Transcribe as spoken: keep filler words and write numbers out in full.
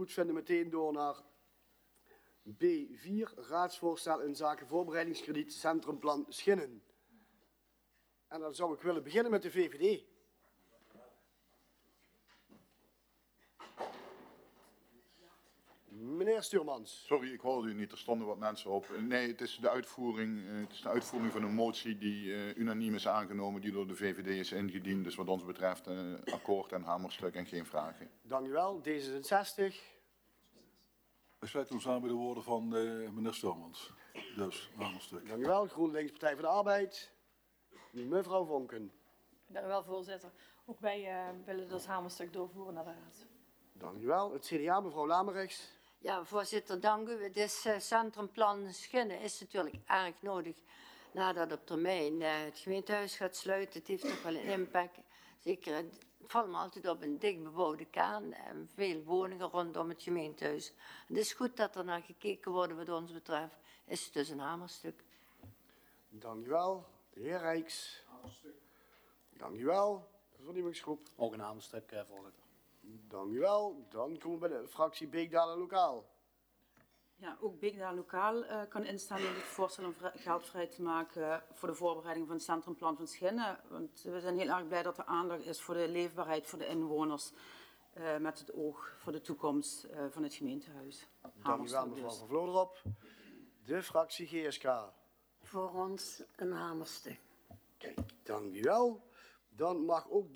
goedvinden meteen door naar B vier, raadsvoorstel in zaken voorbereidingskrediet Centrumplan Schinnen. En dan zou ik willen beginnen met de V V D. Meneer Stuurmans. Sorry, ik hoorde u niet. Er stonden wat mensen op. Nee, het is de uitvoering, uh, het is de uitvoering van een motie die uh, unaniem is aangenomen, die door de V V D is ingediend. Dus wat ons betreft uh, akkoord en hamerstuk en geen vragen. Dank u wel. D zesenzestig. Ik sluit ons aan bij de woorden van uh, meneer Stuurmans. Dus, hamerstuk. Dank u wel. GroenLinks, Partij voor de Arbeid. Mevrouw Vonken. Dank u wel, voorzitter. Ook wij uh, willen dat hamerstuk doorvoeren naar de raad. Dank u wel. Het C D A, mevrouw Lamerichs. Ja, voorzitter, dank u. Het uh, Centrumplan Schinnen is natuurlijk erg nodig nadat op termijn uh, het gemeentehuis gaat sluiten. Het heeft toch wel een impact. Zeker, het valt me altijd op een dichtbebouwde kern en veel woningen rondom het gemeentehuis. Het is goed dat er naar gekeken wordt wat ons betreft. Is het dus een hamerstuk. Dank u wel. De heer Rijks. Dank u wel. De vernieuwingsgroep. Ook een hamerstuk, uh, voorzitter. Dank u wel. Dan komen we bij de fractie Beekdalen Lokaal. Ja, ook Beekdalen Lokaal uh, kan instemmen in het voorstel om geld vrij te maken voor de voorbereiding van het Centrumplan van Schinnen. Want we zijn heel erg blij dat er aandacht is voor de leefbaarheid voor de inwoners. Uh, met het oog voor de toekomst uh, van het gemeentehuis. Dank u wel, mevrouw Van Vlodrop. De fractie G S K. Voor ons een hamerstuk. Kijk, dank u wel. Dan mag ook